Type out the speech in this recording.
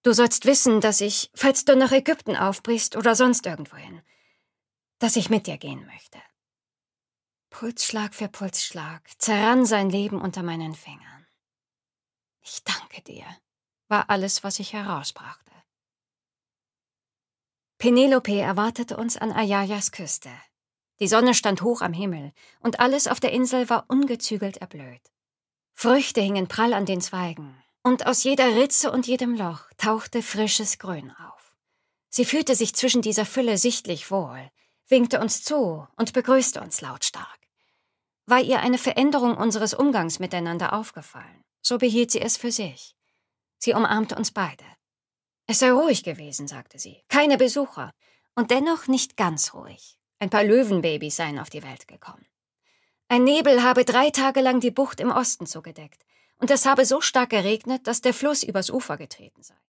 Du sollst wissen, dass ich, falls du nach Ägypten aufbrichst oder sonst irgendwohin, dass ich mit dir gehen möchte. Pulsschlag für Pulsschlag zerrann sein Leben unter meinen Fingern. Ich danke dir, war alles, was ich herausbrachte. Penelope erwartete uns an Ayayas Küste. Die Sonne stand hoch am Himmel und alles auf der Insel war ungezügelt erblüht. Früchte hingen prall an den Zweigen und aus jeder Ritze und jedem Loch tauchte frisches Grün auf. Sie fühlte sich zwischen dieser Fülle sichtlich wohl, winkte uns zu und begrüßte uns lautstark. War ihr eine Veränderung unseres Umgangs miteinander aufgefallen, so behielt sie es für sich. Sie umarmte uns beide. Es sei ruhig gewesen, sagte sie, keine Besucher und dennoch nicht ganz ruhig. Ein paar Löwenbabys seien auf die Welt gekommen. Ein Nebel habe 3 Tage lang die Bucht im Osten zugedeckt und es habe so stark geregnet, dass der Fluss übers Ufer getreten sei.